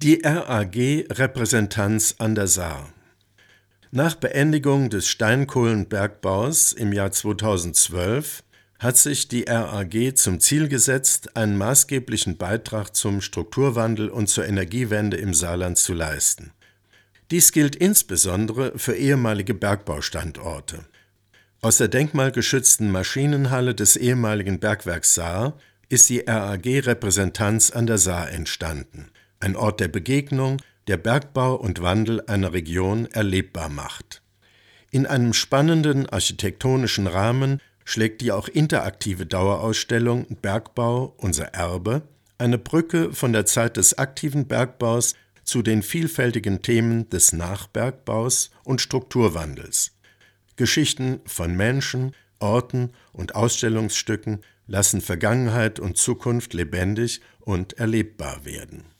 Die RAG-Repräsentanz an der Saar. Nach Beendigung des Steinkohlenbergbaus im Jahr 2012 hat sich die RAG zum Ziel gesetzt, einen maßgeblichen Beitrag zum Strukturwandel und zur Energiewende im Saarland zu leisten. Dies gilt insbesondere für ehemalige Bergbaustandorte. Aus der denkmalgeschützten Maschinenhalle des ehemaligen Bergwerks Saar ist die RAG-Repräsentanz an der Saar entstanden. Ein Ort der Begegnung, der Bergbau und Wandel einer Region erlebbar macht. In einem spannenden architektonischen Rahmen schlägt die auch interaktive Dauerausstellung Bergbau – Unser Erbe eine Brücke von der Zeit des aktiven Bergbaus zu den vielfältigen Themen des Nachbergbaus und Strukturwandels. Geschichten von Menschen, Orten und Ausstellungsstücken lassen Vergangenheit und Zukunft lebendig und erlebbar werden.